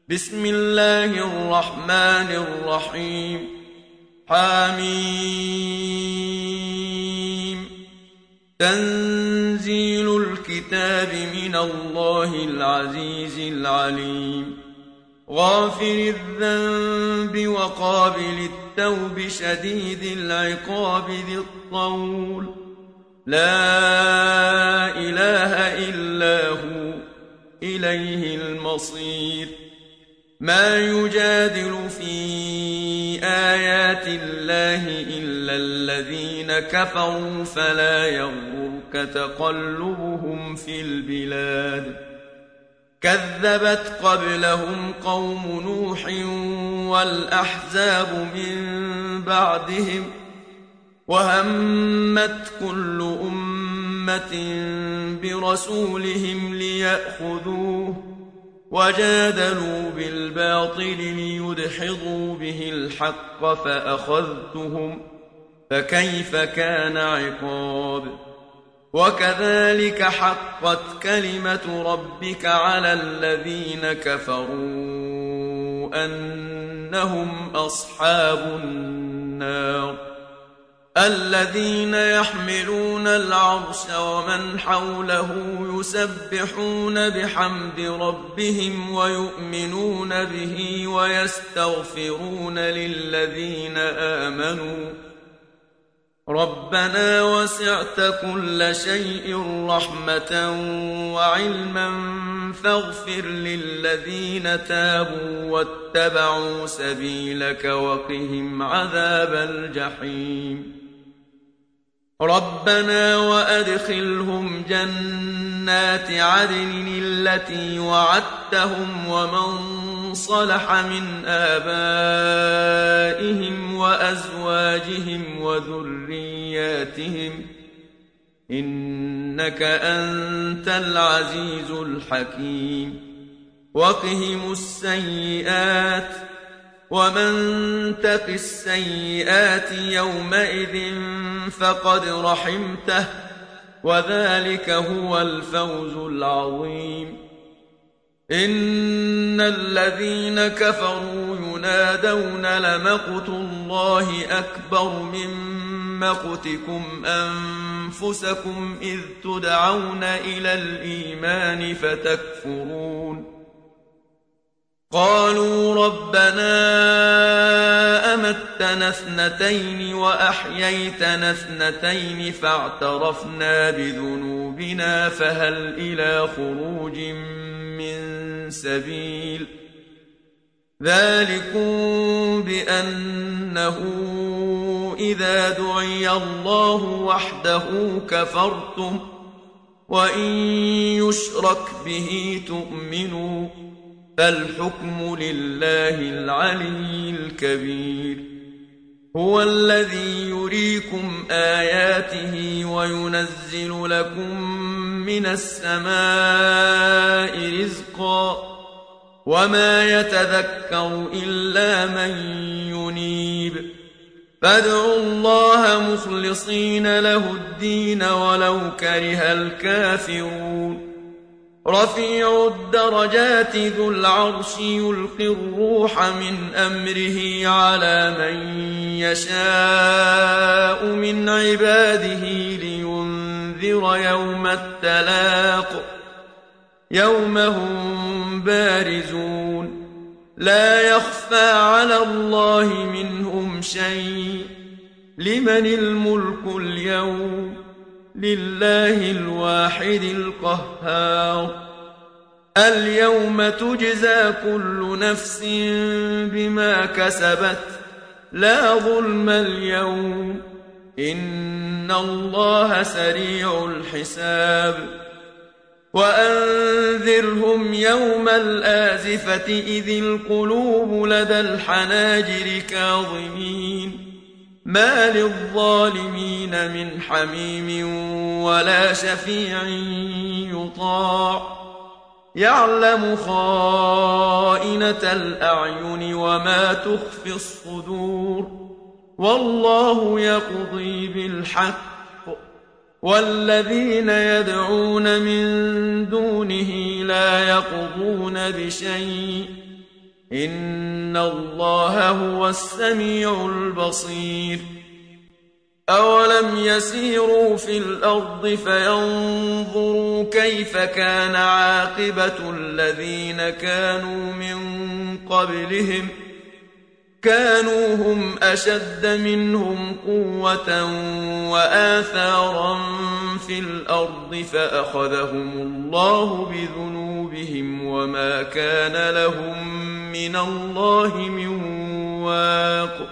بسم الله الرحمن الرحيم حميم تنزيل الكتاب من الله العزيز العليم غافر الذنب وقابل التوب شديد العقاب ذي الطول لا إله إلا هو إليه المصير ما يجادل في آيات الله إلا الذين كفروا فلا يغرك تقلبهم في البلاد كذبت قبلهم قوم نوح والأحزاب من بعدهم وهمت كل أمة برسولهم ليأخذوه وجادلوا بالباطل ليدحضوا به الحق فأخذتهم فكيف كان عقاب وكذلك حقت كلمة ربك على الذين كفروا أنهم أصحاب النار الذين يحملون العرش ومن حوله يسبحون بحمد ربهم ويؤمنون به ويستغفرون للذين آمنوا ربنا وسعت كل شيء رحمة وعلما فاغفر للذين تابوا واتبعوا سبيلك وقهم عذاب الجحيم ربنا وأدخلهم جنات عدن التي وعدتهم ومن صلح من آبائهم وأزواجهم وذرياتهم إنك أنت العزيز الحكيم وقهم السيئات ومن تق السيئات يومئذ فقد رحمته وذلك هو الفوز العظيم إن الذين كفروا ينادون لمقت الله أكبر من مقتكم أنفسكم إذ تدعون إلى الإيمان فتكفرون قالوا ربنا أمتنا اثنتين وأحييتنا اثنتين فاعترفنا بذنوبنا فهل إلى خروج من سبيل ذلكم بأنه إذا دعي الله وحده كفرتم وإن يشرك به تؤمنوا فالحكم لله العلي الكبير هو الذي يريكم آياته وينزل لكم من السماء رزقا وما يتذكر إلا من ينيب فادعوا الله مخلصين له الدين ولو كره الكافرون رفيع الدرجات ذو العرش يلقي الروح من أمره على من يشاء من عباده لينذر يوم التلاق يوم هم بارزون لا يخفى على الله منهم شيء لمن الملك اليوم لله الواحد القهار اليوم تجزى كل نفس بما كسبت لا ظلم اليوم إن الله سريع الحساب وأنذرهم يوم الآزفة إذ القلوب لدى الحناجر كاظمين ما للظالمين من حميم ولا شفيع يطاع يعلم خائنة الأعين وما تخفي الصدور والله يقضي بالحق والذين يدعون من دونه لا يقضون بشيء إن الله هو السميع البصير أولم يسيروا في الأرض فينظروا كيف كان عاقبة الذين كانوا من قبلهم كانوا هم أشد منهم قوة وآثارا في الأرض فأخذهم الله بذنوبهم وما كان لهم من الله من واق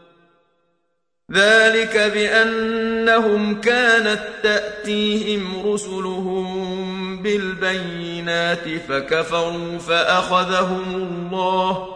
ذلك بأنهم كانت تأتيهم رسلهم بالبينات فكفروا فأخذهم الله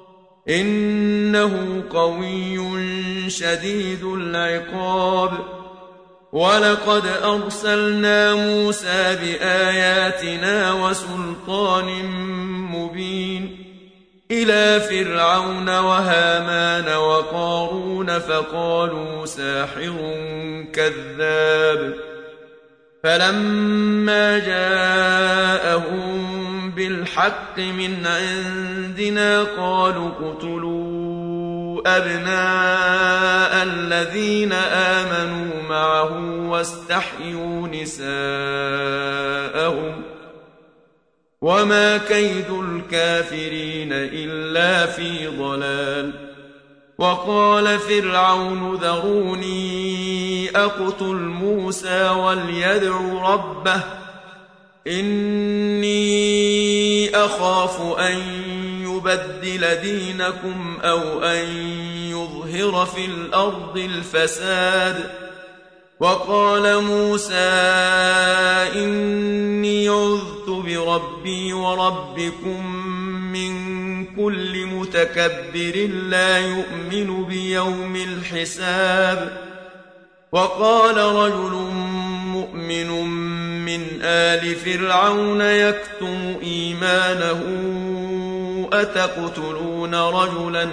إنه قوي شديد العقاب ولقد أرسلنا موسى بآياتنا وسلطان مبين إلى فرعون وهامان وقارون فقالوا ساحر كذاب فلما جاءهم بالحق من عندنا قالوا اقتلوا أبناء الذين آمنوا معه واستحيوا نساءهم وما كيد الكافرين إلا في ضلال وقال فرعون ذروني أقتل موسى وليدع ربه إني أخاف أن يبدل دينكم أو أن يظهر في الأرض الفساد وقال موسى إني عذت بربي وربكم من كل متكبر لا يؤمن بيوم الحساب وقال رجل مؤمن من آل فرعون يكتم إيمانه أتقتلون رجلا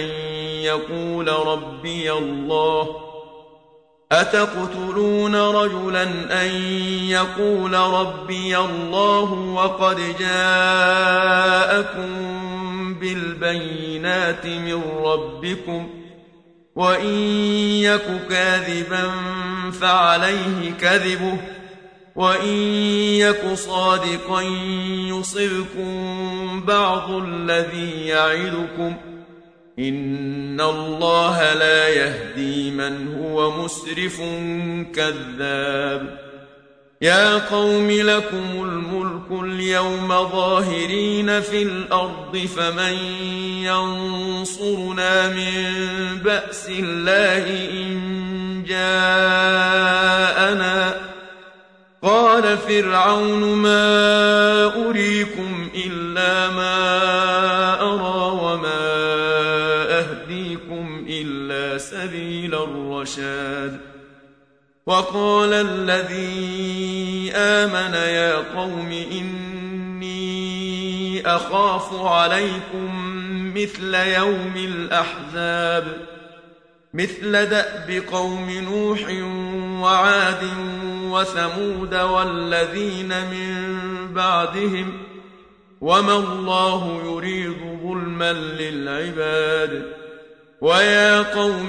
أن يقول ربي الله وقد جاءكم بالبينات من ربكم وإن يك كاذبا فعليه كذبه وإن يك صادقا يصبكم بعض الذي يعدكم إن الله لا يهدي من هو مسرف كذاب يا قوم لكم الملك اليوم ظاهرين في الأرض فمن ينصرنا من بأس الله إن جاءنا قال فرعون ما أريكم إلا ما أرى وما أهديكم إلا سبيل الرشاد وقال الذي آمن يا قوم إني أخاف عليكم مثل يوم الأحزاب مثل دأب قوم نوح وعاد وثمود والذين من بعدهم وما الله يريد ظلما للعباد ويا قوم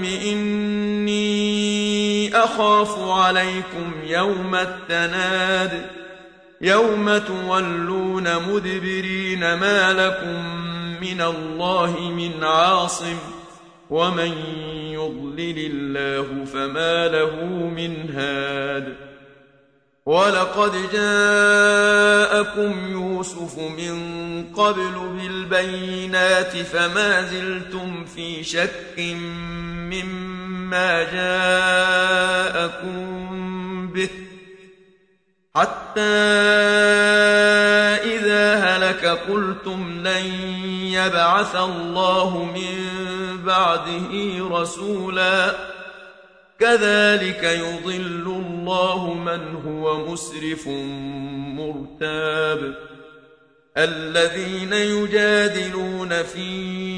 إني أخاف عليكم يوم التناد يوم تولون مدبرين ما لكم من الله من عاصم ومن يضلل الله فما له من هاد ولقد جاءكم يوسف من قبل بالبينات فما زلتم في شك مما جاءكم به حتى إذا هلك قلتم لن يبعث الله من بعده رسولا كذلك يضل الله من هو مسرف مرتاب الذين يجادلون في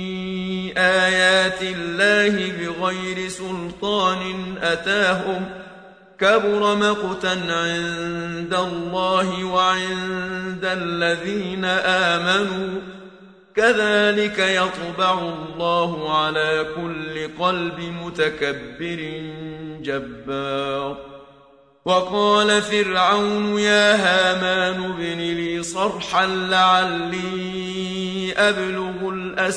آيات الله بغير سلطان أتاهم كبر مقتا عند الله وعند الذين آمنوا كذلك يطبع الله على كل قلب متكبر جبار. وقال فرعون يا هامان ابن لي صرحا لعلي أبلغ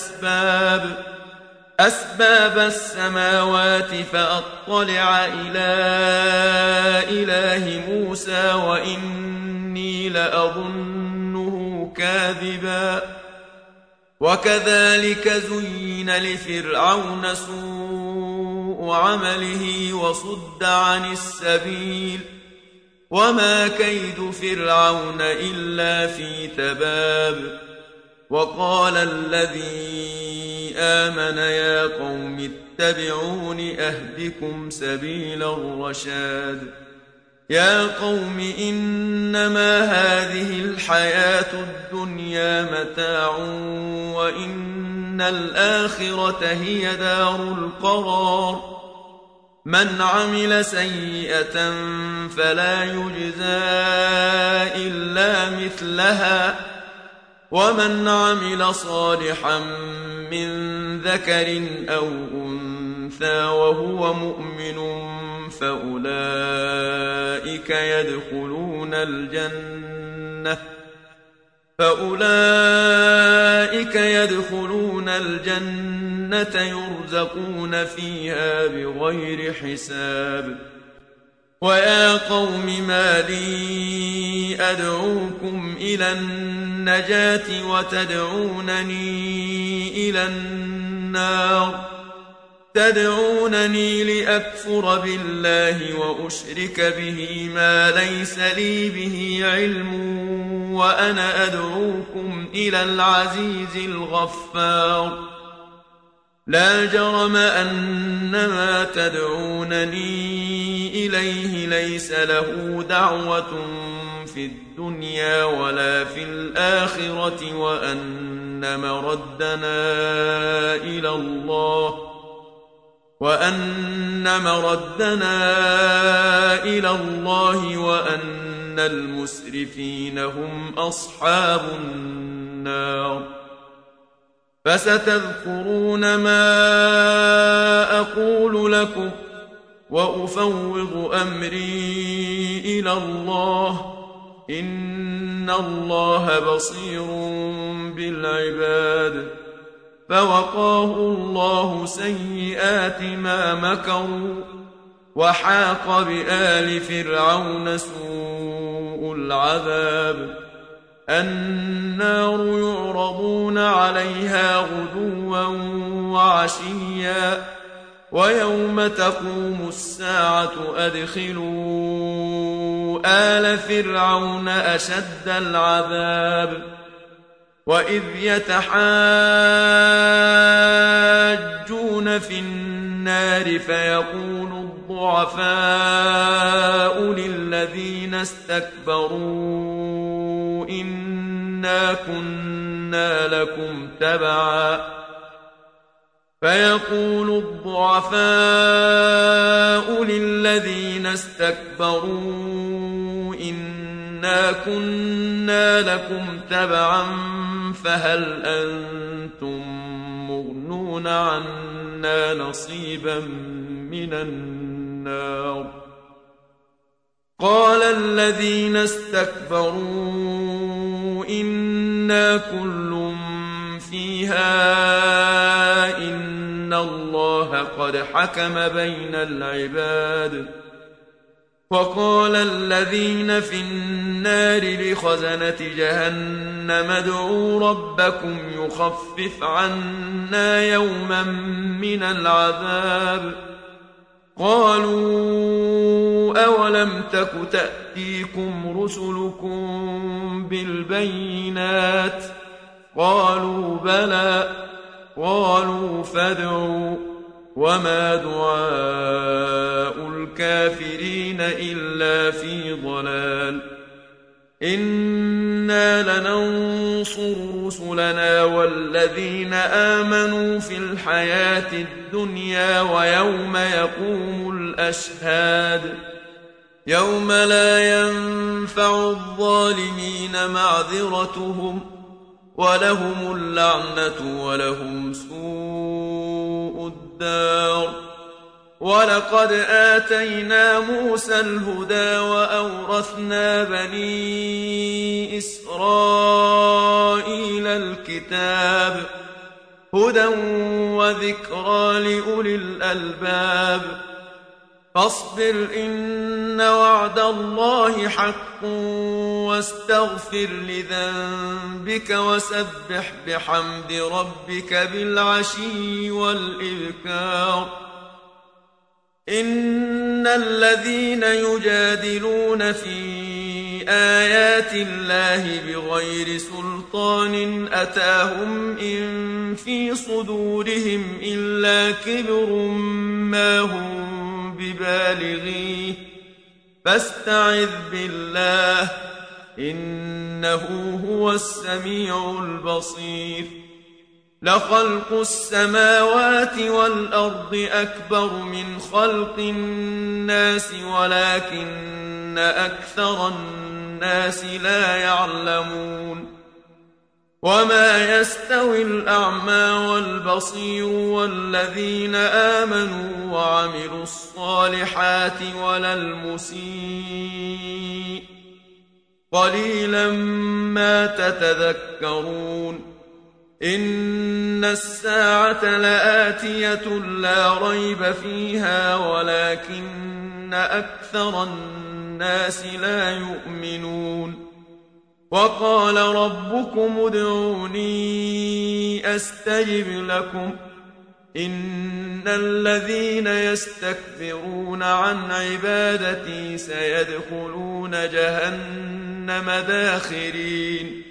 أسباب السماوات فأطلع إلى إله موسى وإني لأظنه كاذبا. وكذلك زين لفرعون سوء عمله وصد عن السبيل وما كيد فرعون إلا في تباب. وقال الذي آمن يا قوم اتبعون أهدكم سبيل الرشاد. يا قوم إنما هذه الحياة الدنيا متاع وإن الآخرة هي دار القرار. من عمل سيئة فلا يجزى إلا مثلها ومن عمل صالحا من ذكر أو أنثى وهو مؤمن فأولئك يدخلون الجنة يرزقون فيها بغير حساب. ويا قوم ما لي أدعوكم إلى النجاة وتدعونني إلى النار. تدعونني لأكفر بالله وأشرك به ما ليس لي به علم وأنا أدعوكم إلى العزيز الغفار. لا جرم أن ما تدعونني إليه ليس له دعوة في الدنيا ولا في الآخرة وأن مردنا إلى الله وأن المسرفين هم أصحاب النار. فستذكرون ما أقول لكم وأفوض أمري إلى الله إن الله بصير بالعباد. فوقاه الله سيئات ما مكروا وحاق بآل فرعون سوء العذاب. النار يعرضون عليها غدوا وعشيا ويوم تقوم الساعة أدخلوا آل فرعون أشد العذاب. وإذ يتحاجون في النار فيقول الضعفاء للذين استكبروا إنا كنا لكم تبعا فهل أنتم مغنون عنا نصيبا من النار. قال الذين استكبروا إنا كل فيها إن الله قد حكم بين العباد. وقال الذين في النار لخزنة جهنم ادعوا ربكم يخفف عنا يوما من العذاب. قالوا أولم تك تأتيكم رسلكم بالبينات قالوا بلى. قالوا فادعوا وما دعاء الكافرين إلا في ضلال. إنا لننصر رسلنا والذين آمنوا في الحياة الدنيا ويوم يقوم الأشهاد. يوم لا ينفع الظالمين معذرتهم ولهم اللعنة ولهم سوء الدار. ولقد آتينا موسى الهدى وأورثنا بني إسرائيل الكتاب هدى وذكرى لأولي الألباب. فاصبر إن وعد الله حق واستغفر لذنبك وسبح بحمد ربك بالعشي والإبكار. إن الذين يجادلون في آيات الله بغير سلطان أتاهم إن في صدورهم إلا كبر ما هم ببالغيه فاستعذ بالله إنه هو السميع البصير. لخلق السماوات والأرض أكبر من خلق الناس ولكن أكثر الناس لا يعلمون. وما يستوي الأعمى والبصير والذين آمنوا وعملوا الصالحات ولا المسيء قليلا ما تتذكرون. إن الساعة لآتية لا ريب فيها ولكن أكثر الناس لا يؤمنون. وقال ربكم ادعوني أستجب لكم إن الذين يستكبرون عن عبادتي سيدخلون جهنم داخرين.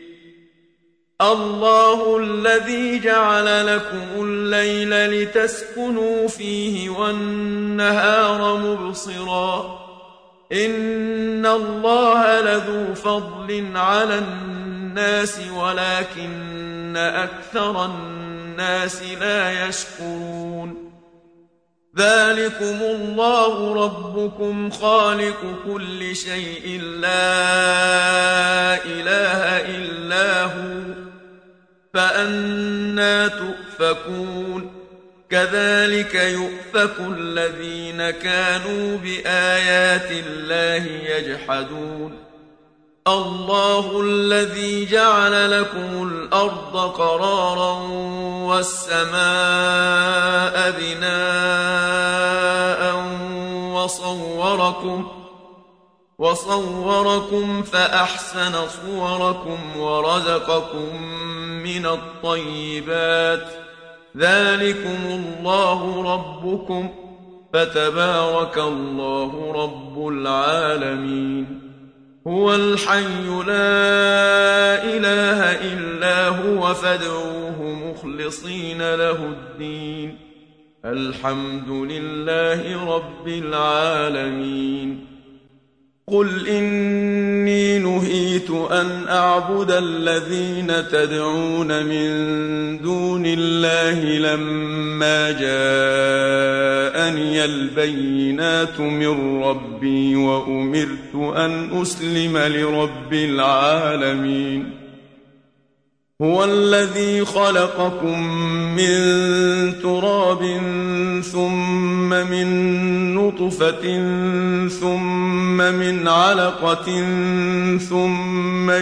الله الذي جعل لكم الليل لتسكنوا فيه والنهار مبصرا إن الله لذو فضل على الناس ولكن أكثر الناس لا يشكرون. ذلكم الله ربكم خالق كل شيء لا إله إلا هو فأنى تؤفكون. كذلك يؤفك الذين كانوا بآيات الله يجحدون. الله الذي جعل لكم الأرض قرارا والسماء بناء وصوركم فأحسن صوركم ورزقكم من الطيبات. ذلكم الله ربكم فتبارك الله رب العالمين. هو الحي لا إله إلا هو فادعوه مخلصين له الدين الحمد لله رب العالمين. قل إني نهيت أن أعبد الذين تدعون من دون الله لما جاءني البينات من ربي وأمرت أن أسلم لرب العالمين. هو الذي خلقكم من تراب ثم من نطفة ثم من علقة ثم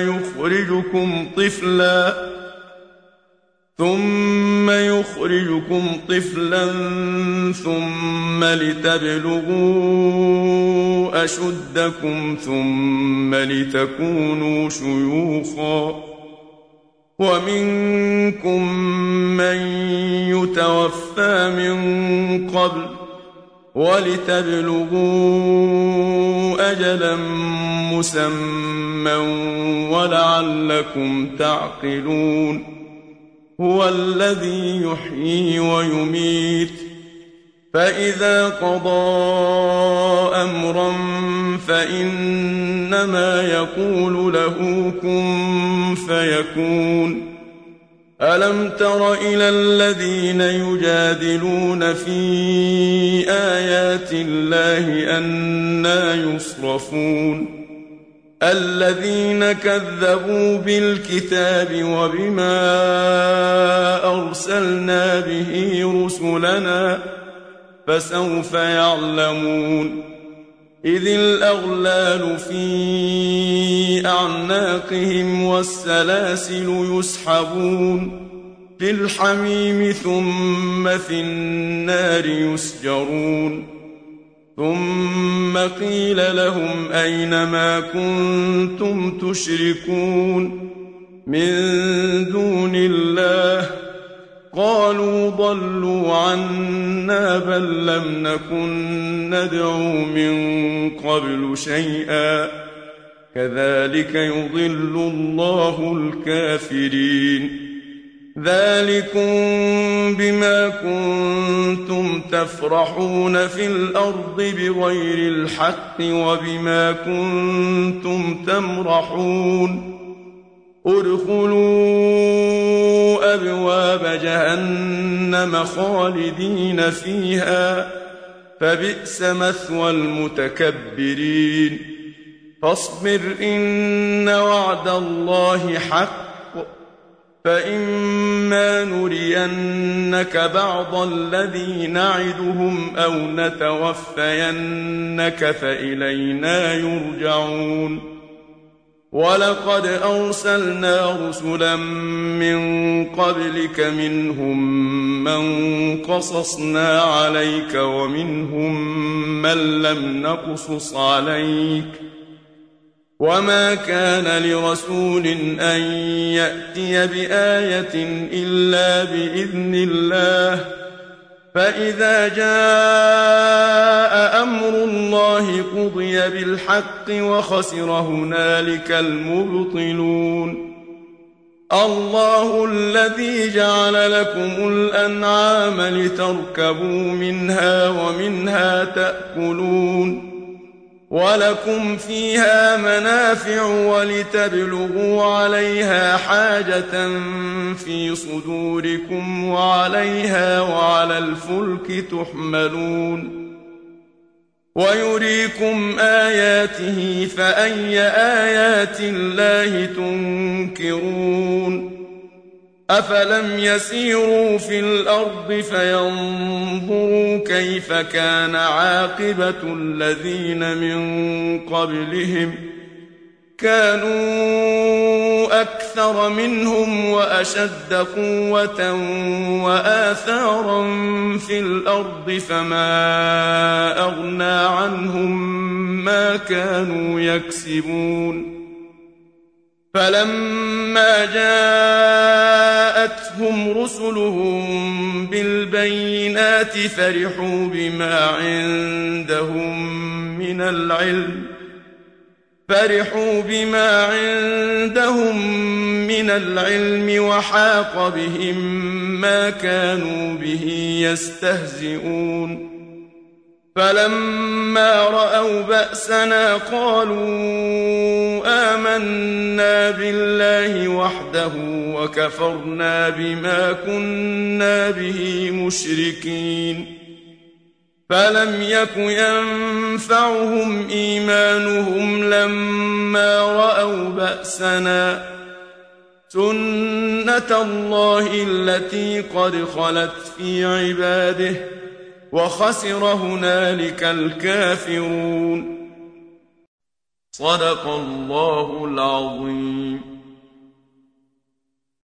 يخرجكم طفلا ثم لتبلغوا أشدكم ثم لتكونوا شيوخا ومنكم من يتوفى من قبل ولتبلغوا أجلا مسمى ولعلكم تعقلون. هو الذي يحيي ويميت فإذا قضى أمرا فإنما يقول له كن فيكون. ألم تر إلى الذين يجادلون في آيات الله أنى يصرفون الذين كذبوا بالكتاب وبما أرسلنا به رسلنا فسوف يعلمون إذ الأغلال في أعناقهم والسلاسل يسحبون في الحميم ثم في النار يسجرون ثم قيل لهم أين ما كنتم تشركون من دون الله قالوا ضلوا عنا بل لم نكن ندعو من قبل شيئا كذلك يضل الله الكافرين ذلكم بما كنتم تفرحون في الأرض بغير الحق وبما كنتم تمرحون ادخلوا أبواب جهنم خالدين فيها فبئس مثوى المتكبرين فاصبر إن وعد الله حق فإما نرينك بعض الذي نعدهم أو نتوفينك فإلينا يرجعون ولقد أرسلنا رسلا من قبلك منهم من قصصنا عليك ومنهم من لم نقصص عليك وما كان لرسول أن يأتي بآية إلا بإذن الله فإذا جاء أمر الله قضي بالحق وخسر هنالك المبطلون الله الذي جعل لكم الأنعام لتركبوا منها ومنها تأكلون ولكم فيها منافع ولتبلغوا عليها حاجة في صدوركم وعليها وعلى الفلك تحملون ويريكم آياته فأي آيات الله تنكرون أفلم يسيروا في الأرض فينظروا كيف كان عاقبة الذين من قبلهم كانوا أكثر منهم وأشد قوة وآثارا في الأرض فما أغنى عنهم ما كانوا يكسبون فلما جاءتهم رسلهم بالبينات فرحوا بما عندهم من العلم وحاق بهم ما كانوا به يستهزئون فلما رأوا بأسنا قالوا آمنا بالله وحده وكفرنا بما كنا به مشركين فلم يك ينفعهم إيمانهم لما رأوا بأسنا سنة الله التي قد خلت في عباده وخسر هنالك الكافرون صدق الله العظيم.